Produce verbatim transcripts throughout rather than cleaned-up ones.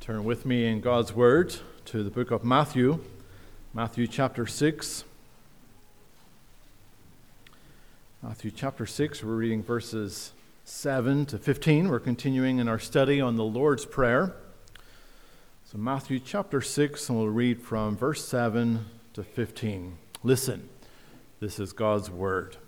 Turn with me in God's Word to the book of Matthew, Matthew chapter six. Matthew chapter six, we're reading verses seven to fifteen. We're continuing in our study on the Lord's Prayer. So Matthew chapter six, and we'll read from verse seven to fifteen. Listen, this is God's Word.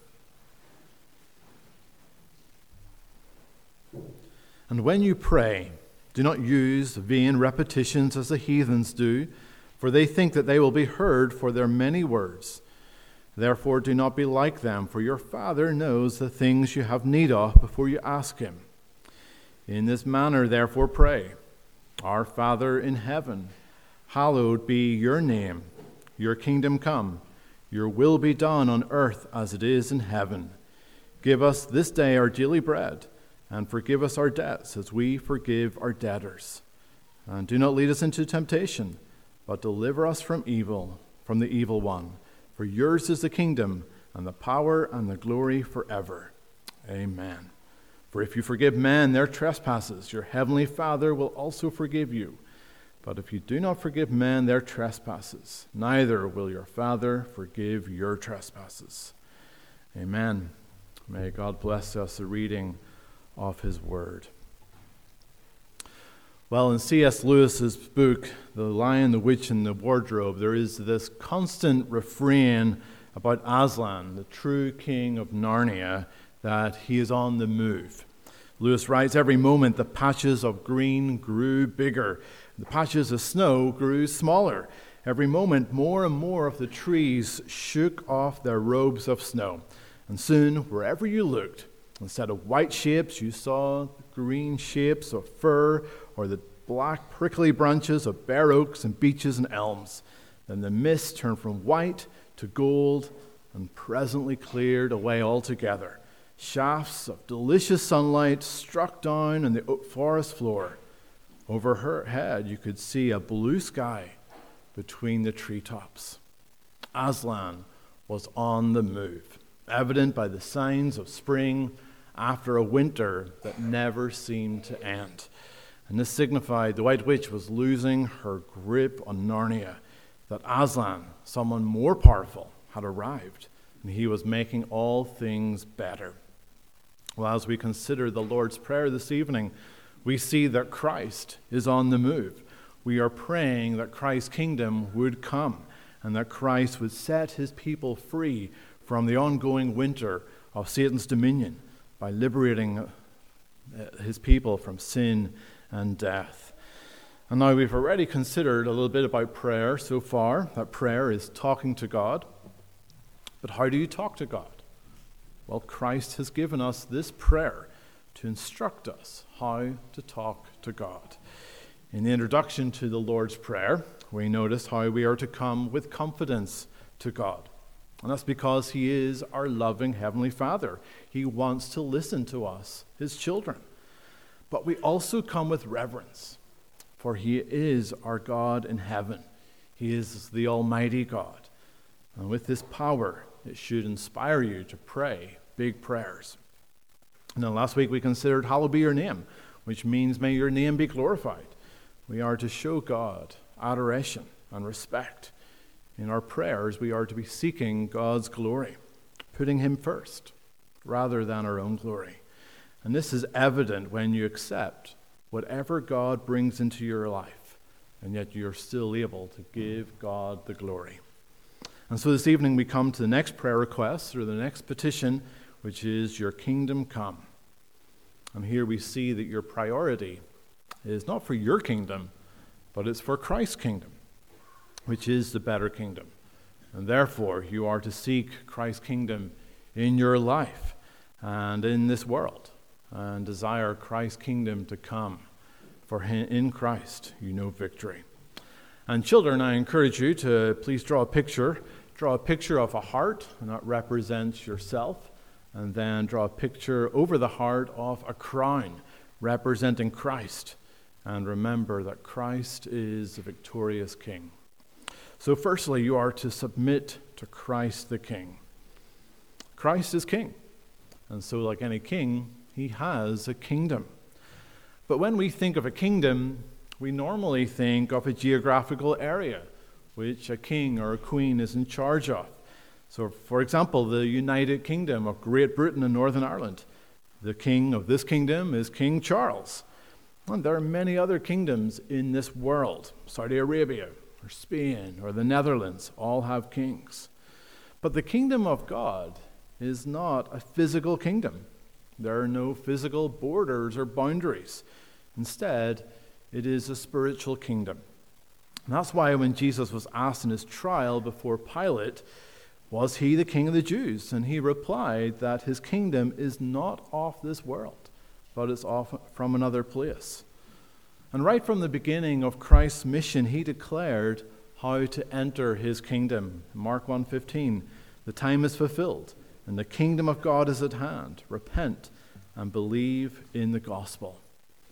And when you pray, do not use vain repetitions as the heathens do, for they think that they will be heard for their many words. Therefore do not be like them, for your Father knows the things you have need of before you ask him. In this manner therefore pray, Our Father in heaven, hallowed be your name. Your kingdom come, your will be done on earth as it is in heaven. Give us this day our daily bread, and forgive us our debts as we forgive our debtors. And do not lead us into temptation, but deliver us from evil, from the evil one. For yours is the kingdom, and the power, and the glory forever. Amen. For if you forgive men their trespasses, your heavenly Father will also forgive you. But if you do not forgive men their trespasses, neither will your Father forgive your trespasses. Amen. May God bless us the reading of his word. Well, in C S Lewis's book, The Lion, the Witch, and the Wardrobe, there is this constant refrain about Aslan, the true king of Narnia, that he is on the move. Lewis writes, every moment the patches of green grew bigger, the patches of snow grew smaller. Every moment more and more of the trees shook off their robes of snow. And soon, wherever you looked, instead of white shapes, you saw green shapes of fir or the black prickly branches of bare oaks and beeches and elms. Then the mist turned from white to gold and presently cleared away altogether. Shafts of delicious sunlight struck down on the forest floor. Over her head, you could see a blue sky between the treetops. Aslan was on the move, evident by the signs of spring after a winter that never seemed to end. And this signified the White Witch was losing her grip on Narnia, that Aslan, someone more powerful, had arrived, and he was making all things better. Well, as we consider the Lord's Prayer this evening, we see that Christ is on the move. We are praying that Christ's kingdom would come, and that Christ would set his people free from the ongoing winter of Satan's dominion, by liberating his people from sin and death. And now we've already considered a little bit about prayer so far, that prayer is talking to God. But how do you talk to God? Well, Christ has given us this prayer to instruct us how to talk to God. In the introduction to the Lord's Prayer, we notice how we are to come with confidence to God. And that's because he is our loving Heavenly Father. He wants to listen to us, his children. But we also come with reverence, for he is our God in heaven. He is the Almighty God. And with this power, it should inspire you to pray big prayers. Now, last week we considered hallowed be your name, which means may your name be glorified. We are to show God adoration and respect. In our prayers, we are to be seeking God's glory, putting him first, rather than our own glory. And this is evident when you accept whatever God brings into your life, and yet you're still able to give God the glory. And so this evening we come to the next prayer request, or the next petition, which is your kingdom come. And here we see that your priority is not for your kingdom, but it's for Christ's kingdom, which is the better kingdom. And therefore, you are to seek Christ's kingdom in your life and in this world, and desire Christ's kingdom to come. For in Christ, you know victory. And children, I encourage you to please draw a picture. Draw a picture of a heart, and that represents yourself. And then draw a picture over the heart of a crown, representing Christ. And remember that Christ is the victorious King. So firstly, you are to submit to Christ the King. Christ is King. And so like any king, he has a kingdom. But when we think of a kingdom, we normally think of a geographical area which a king or a queen is in charge of. So, for example, the United Kingdom of Great Britain and Northern Ireland. The king of this kingdom is King Charles. And there are many other kingdoms in this world. Saudi Arabia, or Spain, or the Netherlands all have kings. But the kingdom of God is not a physical kingdom. There are no physical borders or boundaries. Instead, it is a spiritual kingdom. And that's why when Jesus was asked in his trial before Pilate, was he the king of the Jews? And he replied that his kingdom is not of this world, but is off from another place. And right from the beginning of Christ's mission, he declared how to enter his kingdom. Mark one fifteen, the time is fulfilled, and the kingdom of God is at hand. Repent and believe in the gospel.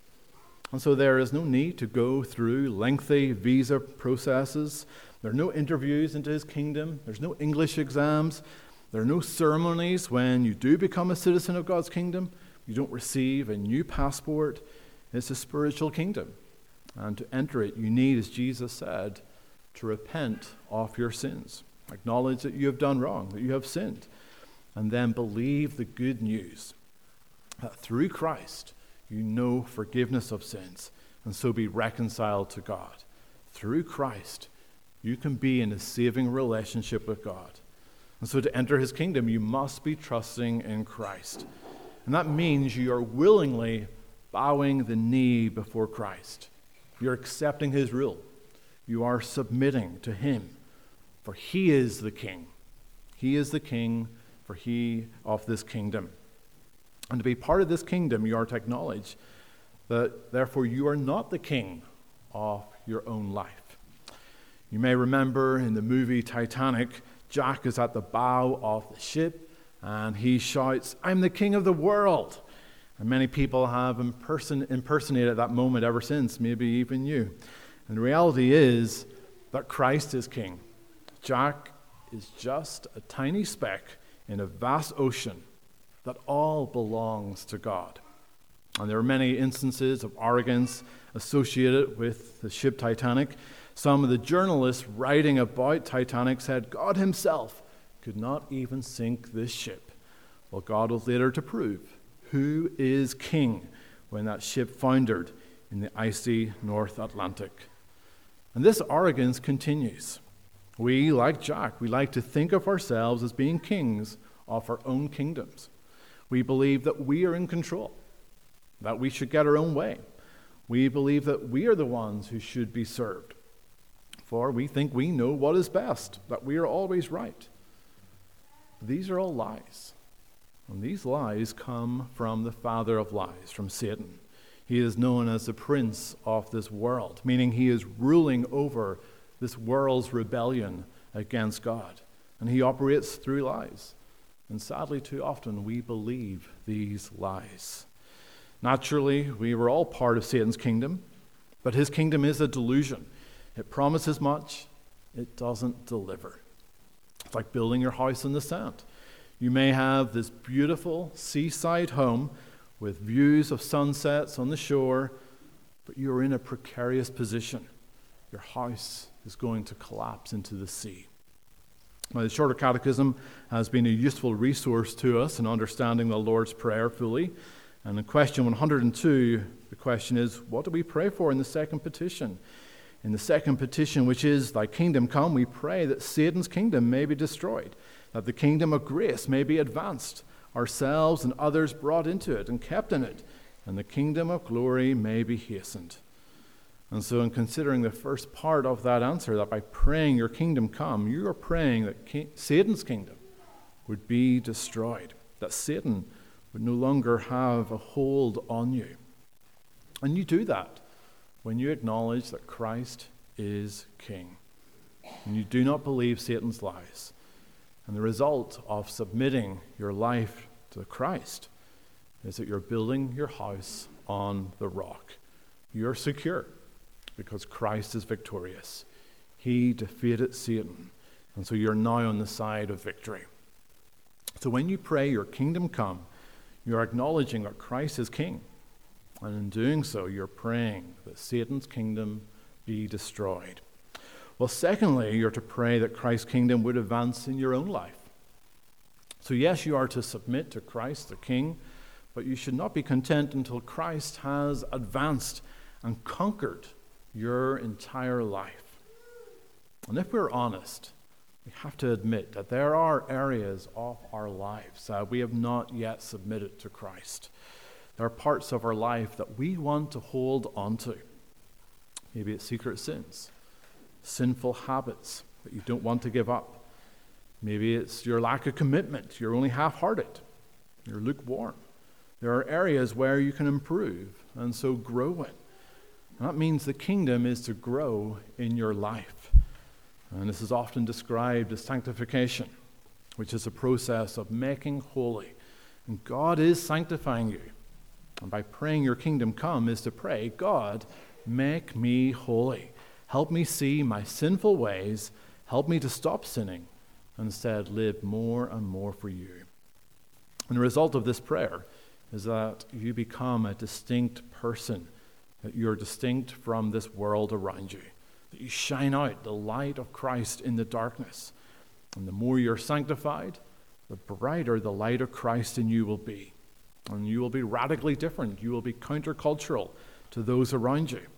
And so there is no need to go through lengthy visa processes. There are no interviews into his kingdom. There's no English exams. There are no ceremonies when you do become a citizen of God's kingdom. You don't receive a new passport. It's a spiritual kingdom. And to enter it, you need, as Jesus said, to repent of your sins. Acknowledge that you have done wrong, that you have sinned. And then believe the good news that through Christ, you know forgiveness of sins, and so be reconciled to God. Through Christ, you can be in a saving relationship with God. And so to enter his kingdom, you must be trusting in Christ. And that means you are willingly bowing the knee before Christ. You're accepting his rule. You are submitting to him, for he is the king. He is the king, for he of this kingdom. And to be part of this kingdom, you are to acknowledge that, therefore, you are not the king of your own life. You may remember in the movie Titanic, Jack is at the bow of the ship, and he shouts, "I'm the king of the world." And many people have imperson- impersonated that moment ever since, maybe even you. And the reality is that Christ is king. Jack is just a tiny speck in a vast ocean that all belongs to God. And there are many instances of arrogance associated with the ship Titanic. Some of the journalists writing about Titanic said God himself could not even sink this ship. Well, God was later to prove who is king when that ship foundered in the icy North Atlantic. And this arrogance continues. We, like Jack, we like to think of ourselves as being kings of our own kingdoms. We believe that we are in control, that we should get our own way. We believe that we are the ones who should be served, for we think we know what is best, that we are always right. These are all lies, and these lies come from the father of lies, from Satan. He is known as the prince of this world, meaning he is ruling over this world's rebellion against God, and he operates through lies. And sadly, too often, we believe these lies. Naturally, we were all part of Satan's kingdom, but his kingdom is a delusion. It promises much, it doesn't deliver. It's like building your house in the sand. You may have this beautiful seaside home with views of sunsets on the shore, but you are in a precarious position. Your house is going to collapse into the sea. Now, the Shorter Catechism has been a useful resource to us in understanding the Lord's Prayer fully. And in question one hundred two, the question is, what do we pray for in the second petition? In the second petition, which is, "Thy kingdom come," we pray that Satan's kingdom may be destroyed, that the kingdom of grace may be advanced, ourselves and others brought into it and kept in it, and the kingdom of glory may be hastened. And so in considering the first part of that answer, that by praying your kingdom come, you are praying that King, Satan's kingdom would be destroyed, that Satan would no longer have a hold on you. And you do that when you acknowledge that Christ is king, and you do not believe Satan's lies. And the result of submitting your life to Christ is that you're building your house on the rock. You're secure, because Christ is victorious. He defeated Satan, and so you're now on the side of victory. So when you pray your kingdom come, you're acknowledging that Christ is king, And in doing so, you're praying that Satan's kingdom be destroyed. Well, secondly, you're to pray that Christ's kingdom would advance in your own life. So yes, you are to submit to Christ, the King, but you should not be content until Christ has advanced and conquered your entire life. And if we're honest, we have to admit that there are areas of our lives that we have not yet submitted to Christ. There are parts of our life that we want to hold onto. Maybe it's secret sins, sinful habits that you don't want to give up. Maybe it's your lack of commitment. You're only half-hearted. You're lukewarm. There are areas where you can improve and so grow in. And that means the kingdom is to grow in your life. And this is often described as sanctification, which is a process of making holy. And God is sanctifying you. And by praying your kingdom come is to pray, God, make me holy. Help me see my sinful ways. Help me to stop sinning and instead live more and more for you. And the result of this prayer is that you become a distinct person, that you're distinct from this world around you, that you shine out the light of Christ in the darkness. And the more you're sanctified, the brighter the light of Christ in you will be. And you will be radically different. You will be countercultural to those around you.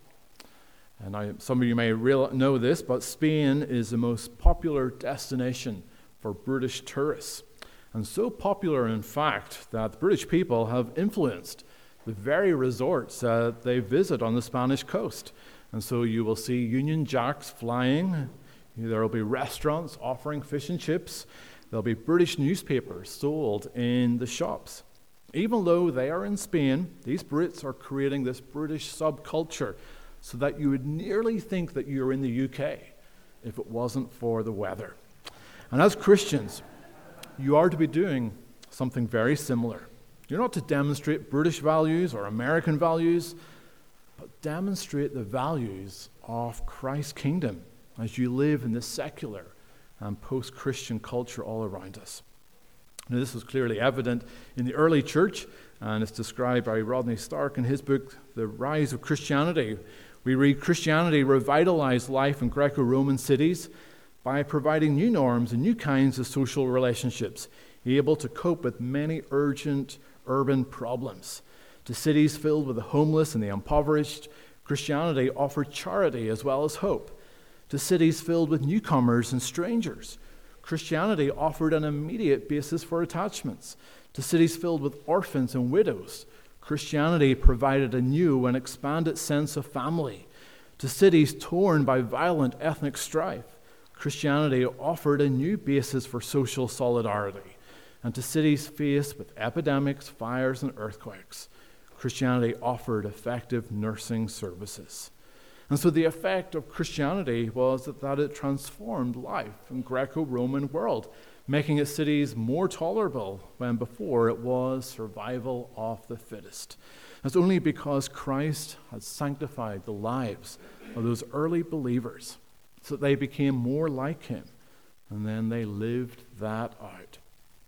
And I, some of you may real, know this, but Spain is the most popular destination for British tourists. And so popular, in fact, that the British people have influenced the very resorts that they visit on the Spanish coast. And so you will see Union Jacks flying. There will be restaurants offering fish and chips. There'll be British newspapers sold in the shops. Even though they are in Spain, these Brits are creating this British subculture so that you would nearly think that you're in the U K if it wasn't for the weather. And as Christians, you are to be doing something very similar. You're not to demonstrate British values or American values, but demonstrate the values of Christ's kingdom as you live in this secular and post-Christian culture all around us. Now, this was clearly evident in the early church, and it's described by Rodney Stark in his book, The Rise of Christianity. We read, Christianity revitalized life in Greco-Roman cities by providing new norms and new kinds of social relationships, able to cope with many urgent urban problems. To cities filled with the homeless and the impoverished, Christianity offered charity as well as hope. To cities filled with newcomers and strangers, Christianity offered an immediate basis for attachments. To cities filled with orphans and widows, Christianity provided a new and expanded sense of family. To cities torn by violent ethnic strife, Christianity offered a new basis for social solidarity. And to cities faced with epidemics, fires, and earthquakes, Christianity offered effective nursing services. And so the effect of Christianity was that, that it transformed life in Greco-Roman world, making its cities more tolerable when before it was survival of the fittest. It's only because Christ had sanctified the lives of those early believers so that they became more like him, and then they lived that out.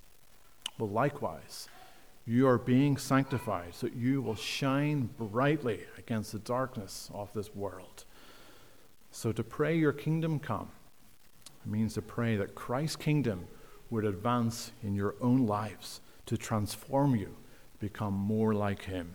Well, likewise, you are being sanctified so that you will shine brightly against the darkness of this world. So to pray your kingdom come, it means to pray that Christ's kingdom would advance in your own lives to transform you, become more like him.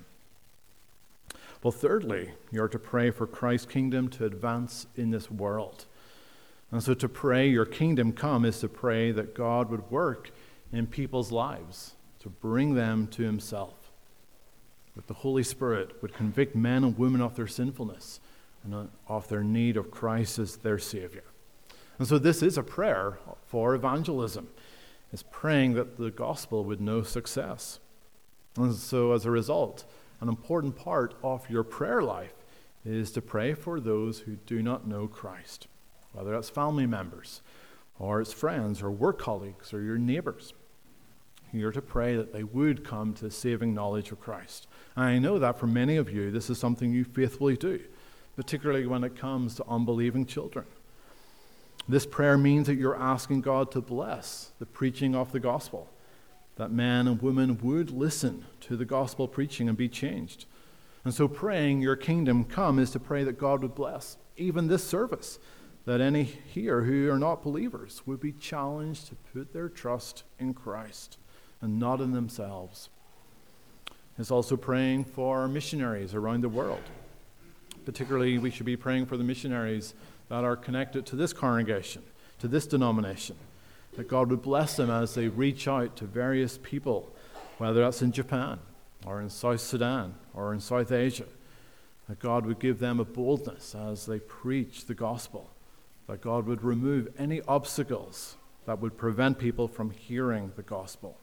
Well, thirdly, you're to pray for Christ's kingdom to advance in this world. And so to pray your kingdom come is to pray that God would work in people's lives to bring them to himself. That the Holy Spirit would convict men and women of their sinfulness and of their need of Christ as their Savior. And so this is a prayer for evangelism. It's praying that the gospel would know success. And so as a result, an important part of your prayer life is to pray for those who do not know Christ, whether that's family members or it's friends or work colleagues or your neighbors. You're to pray that they would come to the saving knowledge of Christ. And I know that for many of you, this is something you faithfully do, particularly when it comes to unbelieving children. This prayer means that you're asking God to bless the preaching of the gospel, that men and women would listen to the gospel preaching and be changed. And so praying your kingdom come is to pray that God would bless even this service, that any here who are not believers would be challenged to put their trust in Christ and not in themselves. It's also praying for missionaries around the world. Particularly, we should be praying for the missionaries that are connected to this congregation, to this denomination, that God would bless them as they reach out to various people, whether that's in Japan or in South Sudan or in South Asia, that God would give them a boldness as they preach the gospel, that God would remove any obstacles that would prevent people from hearing the gospel.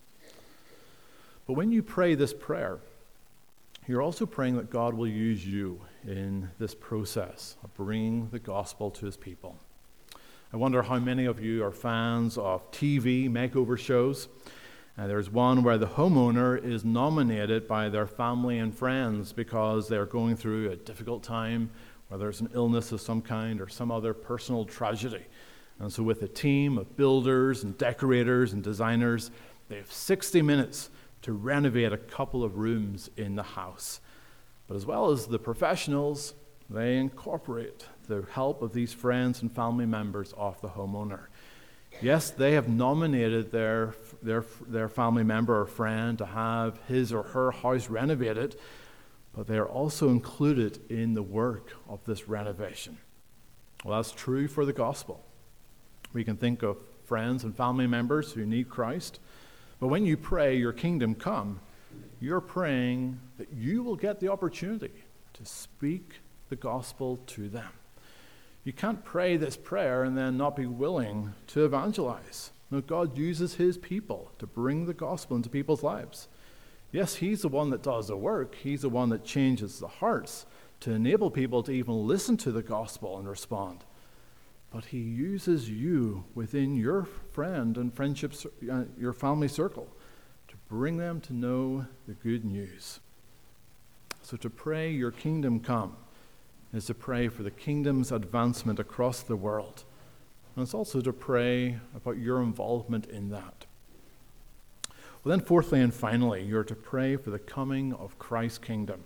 But when you pray this prayer, you're also praying that God will use you in this process of bringing the gospel to his people. I wonder how many of you are fans of T V makeover shows. Uh, there's one where the homeowner is nominated by their family and friends because they're going through a difficult time, whether it's an illness of some kind or some other personal tragedy. And so with a team of builders and decorators and designers, they have sixty minutes to renovate a couple of rooms in the house. But as well as the professionals, they incorporate the help of these friends and family members of the homeowner. Yes, they have nominated their, their, their family member or friend to have his or her house renovated, but they are also included in the work of this renovation. Well, that's true for the gospel. We can think of friends and family members who need Christ, but when you pray, your kingdom come, you're praying that you will get the opportunity to speak the gospel to them. You can't pray this prayer and then not be willing to evangelize. No, God uses his people to bring the gospel into people's lives. Yes, he's the one that does the work. He's the one that changes the hearts to enable people to even listen to the gospel and respond. But he uses you within your friend and friendship, uh, your family circle, to bring them to know the good news. So to pray your kingdom come is to pray for the kingdom's advancement across the world. And it's also to pray about your involvement in that. Well, then fourthly and finally, you're to pray for the coming of Christ's kingdom.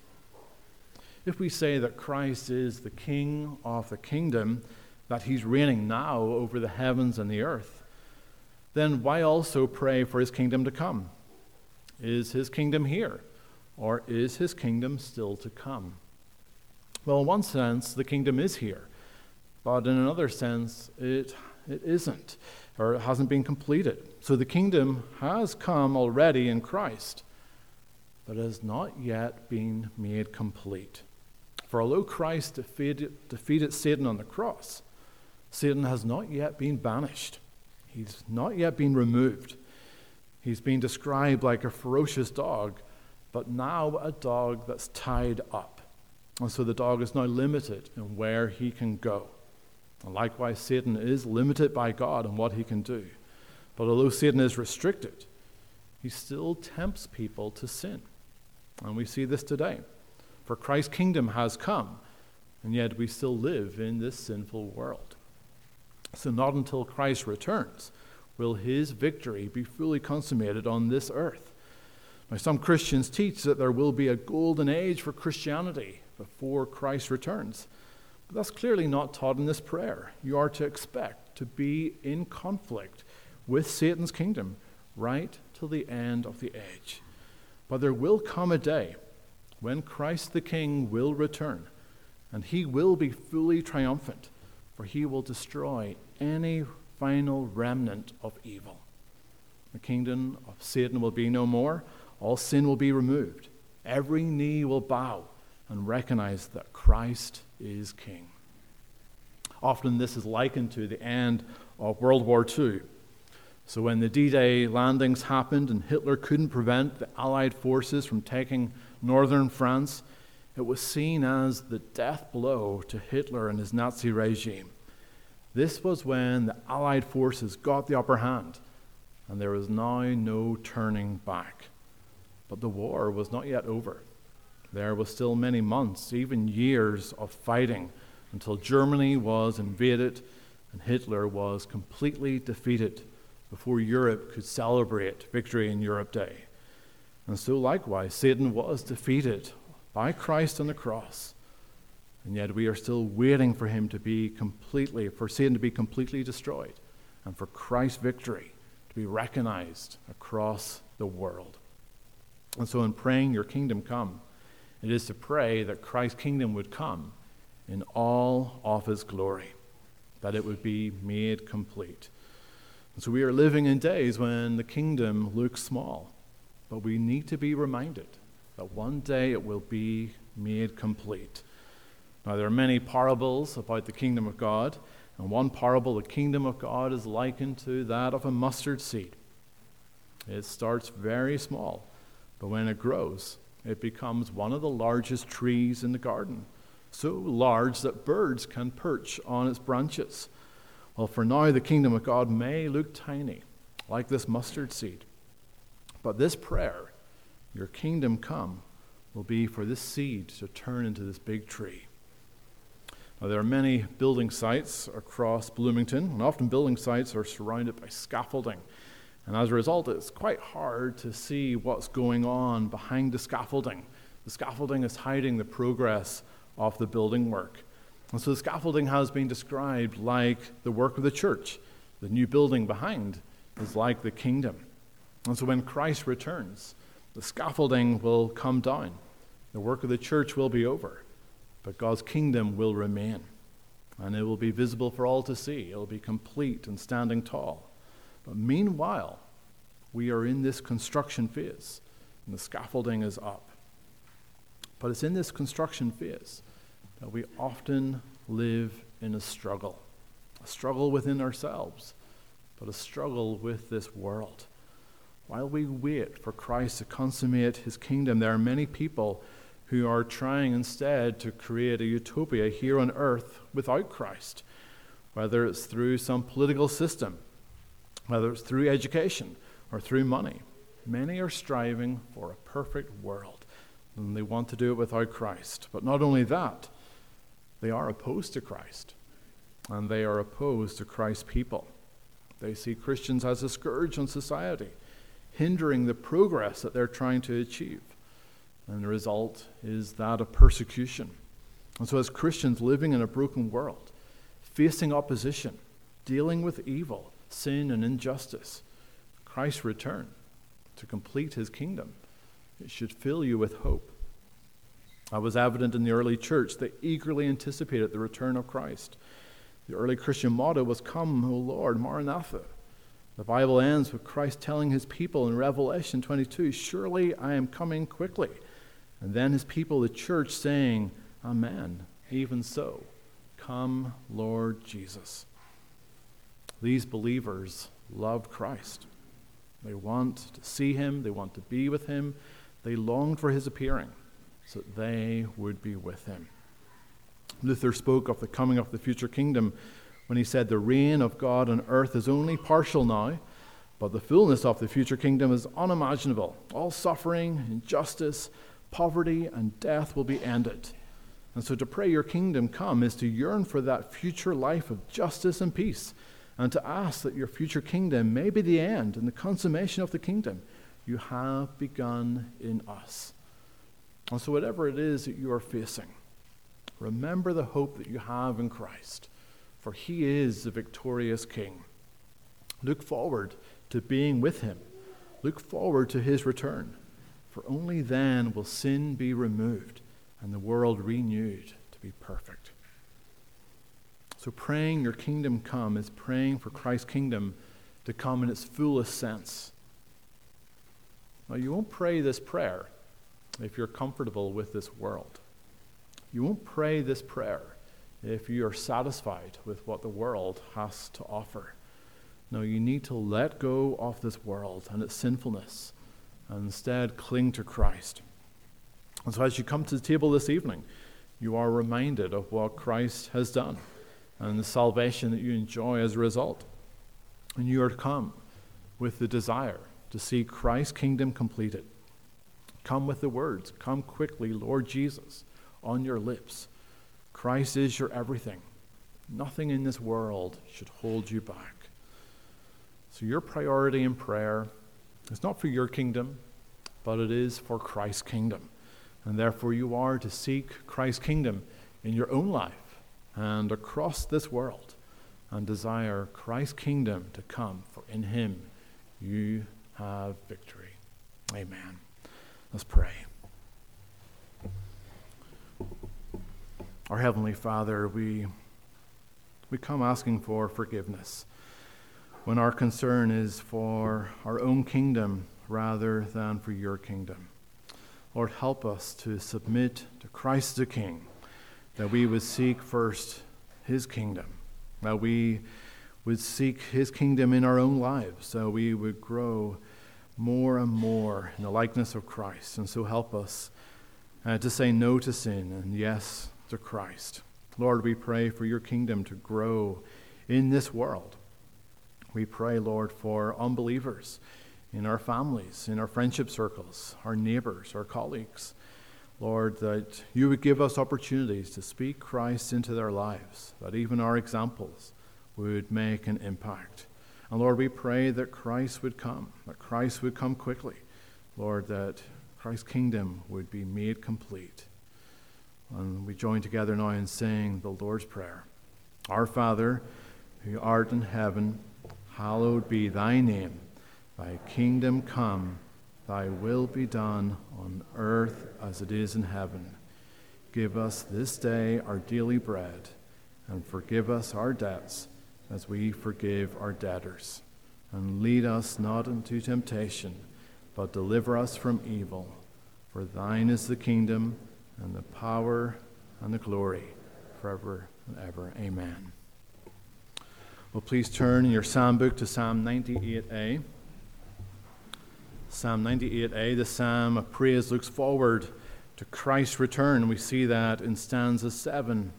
If we say that Christ is the king of the kingdom, that he's reigning now over the heavens and the earth, then why also pray for his kingdom to come? Is his kingdom here, or is his kingdom still to come? Well, in one sense, the kingdom is here, but in another sense, it, it isn't, or it hasn't been completed. So the kingdom has come already in Christ, but has not yet been made complete. For although Christ defeated, defeated Satan on the cross, Satan has not yet been banished. He's not yet been removed. He's been described like a ferocious dog, but now a dog that's tied up. And so the dog is now limited in where he can go. And likewise, Satan is limited by God in what he can do. But although Satan is restricted, he still tempts people to sin. And we see this today. For Christ's kingdom has come, and yet we still live in this sinful world. So not until Christ returns will his victory be fully consummated on this earth. Now, some Christians teach that there will be a golden age for Christianity before Christ returns. But that's clearly not taught in this prayer. You are to expect to be in conflict with Satan's kingdom right till the end of the age. But there will come a day when Christ the King will return, and he will be fully triumphant, for he will destroy any final remnant of evil. The kingdom of Satan will be no more. All sin will be removed. Every knee will bow and recognize that Christ is King. Often this is likened to the end of World War Two. So when the D-Day landings happened and Hitler couldn't prevent the Allied forces from taking northern France, it was seen as the death blow to Hitler and his Nazi regime. This was when the Allied forces got the upper hand, and there was now no turning back. But the war was not yet over. There was still many months, even years of fighting until Germany was invaded and Hitler was completely defeated before Europe could celebrate Victory in Europe Day. And so likewise, Satan was defeated by Christ on the cross. And yet we are still waiting for him to be completely, for Satan to be completely destroyed, and for Christ's victory to be recognized across the world. And so in praying, your kingdom come, it is to pray that Christ's kingdom would come in all of his glory, that it would be made complete. And so we are living in days when the kingdom looks small, but we need to be reminded that one day it will be made complete. Now, there are many parables about the kingdom of God, and one parable, the kingdom of God, is likened to that of a mustard seed. It starts very small, but when it grows, it becomes one of the largest trees in the garden, so large that birds can perch on its branches. Well, for now, the kingdom of God may look tiny, like this mustard seed, but this prayer, your kingdom come, will be for this seed to turn into this big tree. Now, there are many building sites across Bloomington, and often building sites are surrounded by scaffolding. And as a result, it's quite hard to see what's going on behind the scaffolding. The scaffolding is hiding the progress of the building work. And so the scaffolding has been described like the work of the church. The new building behind is like the kingdom. And so when Christ returns, the scaffolding will come down. The work of the church will be over, but God's kingdom will remain. And it will be visible for all to see. It will be complete and standing tall. But meanwhile, we are in this construction phase, and the scaffolding is up. But it's in this construction phase that we often live in a struggle, a struggle within ourselves, but a struggle with this world. While we wait for Christ to consummate his kingdom, there are many people who are trying instead to create a utopia here on earth without Christ, whether it's through some political system, whether it's through education or through money. Many are striving for a perfect world, and they want to do it without Christ. But not only that, they are opposed to Christ, and they are opposed to Christ's people. They see Christians as a scourge on society, hindering the progress that they're trying to achieve. And the result is that of persecution. And so as Christians living in a broken world, facing opposition, dealing with evil, sin, and injustice, Christ's return to complete his kingdom, it should fill you with hope. That was evident in the early church. They eagerly anticipated the return of Christ. The early Christian motto was, "Come, O Lord, Maranatha." The Bible ends with Christ telling his people in Revelation twenty-two, "Surely I am coming quickly." And then his people, the church, saying, "Amen, even so. Come, Lord Jesus." These believers loved Christ. They want to see him. They want to be with him. They longed for his appearing so that they would be with him. Luther spoke of the coming of the future kingdom when he said, "The reign of God on earth is only partial now, but the fullness of the future kingdom is unimaginable. All suffering, injustice, poverty, and death will be ended." And so to pray your kingdom come is to yearn for that future life of justice and peace, and to ask that your future kingdom may be the end and the consummation of the kingdom you have begun in us. And so whatever it is that you are facing, remember the hope that you have in Christ, for he is the victorious King. Look forward to being with him. Look forward to his return, for only then will sin be removed and the world renewed to be perfect. So praying your kingdom come is praying for Christ's kingdom to come in its fullest sense. Now, you won't pray this prayer if you're comfortable with this world. You won't pray this prayer if you are satisfied with what the world has to offer. No, you need to let go of this world and its sinfulness and instead cling to Christ. And so as you come to the table this evening, you are reminded of what Christ has done and the salvation that you enjoy as a result. And you are to come with the desire to see Christ's kingdom completed. Come with the words, "Come quickly, Lord Jesus," on your lips. Christ is your everything. Nothing in this world should hold you back. So your priority in prayer is not for your kingdom, but it is for Christ's kingdom. And therefore you are to seek Christ's kingdom in your own life and across this world, and desire Christ's kingdom to come, for in him you have victory. Amen. Let's pray. Our Heavenly Father, we, we come asking for forgiveness when our concern is for our own kingdom rather than for your kingdom. Lord, help us to submit to Christ the King, that we would seek first his kingdom, that we would seek his kingdom in our own lives, so we would grow more and more in the likeness of Christ. And so help us uh, to say no to sin and yes to Christ. Lord, we pray for your kingdom to grow in this world. We pray, Lord, for unbelievers in our families, in our friendship circles, our neighbors, our colleagues. Lord, that you would give us opportunities to speak Christ into their lives, that even our examples would make an impact. And Lord, we pray that Christ would come, that Christ would come quickly. Lord, that Christ's kingdom would be made complete. And we join together now in saying the Lord's Prayer. Our Father, who art in heaven, hallowed be thy name. Thy kingdom come, thy will be done on earth as it is in heaven. Give us this day our daily bread, and forgive us our debts as we forgive our debtors. And lead us not into temptation, but deliver us from evil. For thine is the kingdom, and the power, and the glory, forever and ever. Amen. Well, please turn in your psalm book to Psalm ninety-eight A. Psalm ninety-eight A, the psalm of praise, looks forward to Christ's return. We see that in stanza seven.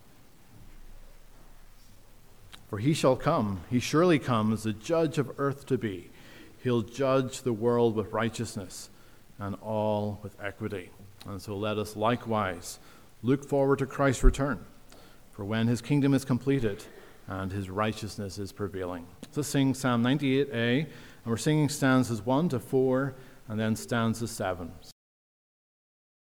For he shall come, he surely comes, the judge of earth to be. He'll judge the world with righteousness and all with equity. And so let us likewise look forward to Christ's return, for when his kingdom is completed and his righteousness is prevailing. So sing Psalm ninety-eight A, and we're singing stanzas one to four, and then stanza seven.